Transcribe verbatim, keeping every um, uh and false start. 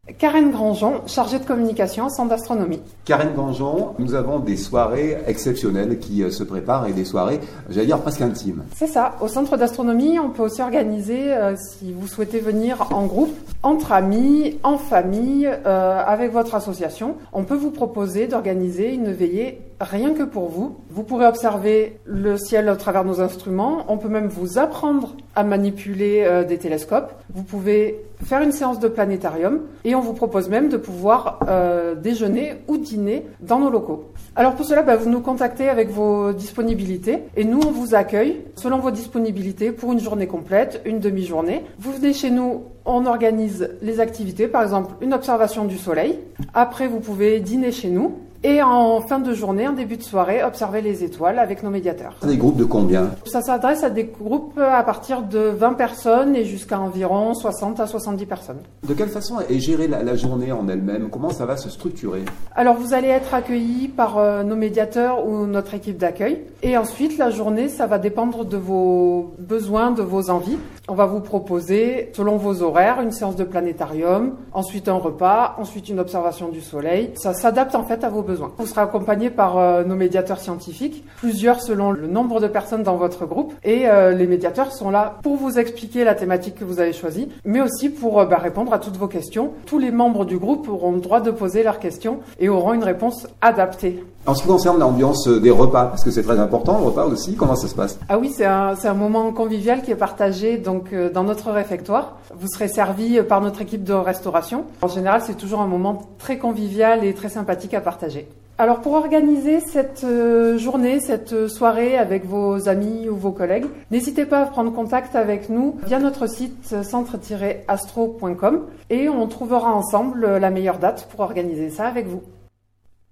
Karen Grandjean, chargée de communication au Centre d'astronomie. Karen Grandjean, nous avons des soirées exceptionnelles qui euh, se préparent et des soirées, j'allais dire, presque intimes. C'est ça. Au Centre d'astronomie, on peut aussi organiser, euh, si vous souhaitez venir en groupe, entre amis, en famille, euh, avec votre association. On peut vous proposer d'organiser une veillée rien que pour vous. Vous pourrez observer le ciel au travers de nos instruments. On peut même vous apprendre à manipuler euh, des télescopes. Vous pouvez faire une séance de planétarium et on vous propose même de pouvoir euh, déjeuner ou dîner dans nos locaux. Alors pour cela, bah, vous nous contactez avec vos disponibilités et nous, on vous accueille selon vos disponibilités pour une journée complète, une demi-journée. Vous venez chez nous, on organise les activités, par exemple une observation du soleil. Après, vous pouvez dîner chez nous. Et en fin de journée, en début de soirée, observer les étoiles avec nos médiateurs. Des groupes de combien? Ça s'adresse à des groupes à partir de vingt personnes et jusqu'à environ soixante à soixante-dix personnes. De quelle façon est gérée la, la journée en elle-même? Comment ça va se structurer? Alors, vous allez être accueillis par euh, nos médiateurs ou notre équipe d'accueil. Et ensuite, la journée, ça va dépendre de vos besoins, de vos envies. On va vous proposer, selon vos horaires, une séance de planétarium, ensuite un repas, ensuite une observation du soleil. Ça s'adapte en fait à vos besoins. Vous serez accompagné par euh, nos médiateurs scientifiques, plusieurs selon le nombre de personnes dans votre groupe. Et euh, les médiateurs sont là pour vous expliquer la thématique que vous avez choisie, mais aussi pour euh, bah, répondre à toutes vos questions. Tous les membres du groupe auront le droit de poser leurs questions et auront une réponse adaptée. En ce qui concerne l'ambiance des repas, parce que c'est très important, le repas aussi, comment ça se passe? Ah oui, c'est un, c'est un moment convivial qui est partagé donc, euh, dans notre réfectoire. Vous serez servi par notre équipe de restauration. En général, c'est toujours un moment très convivial et très sympathique à partager. Alors pour organiser cette euh, journée, cette soirée avec vos amis ou vos collègues, n'hésitez pas à prendre contact avec nous via notre site centre tiret astro point com et on trouvera ensemble la meilleure date pour organiser ça avec vous.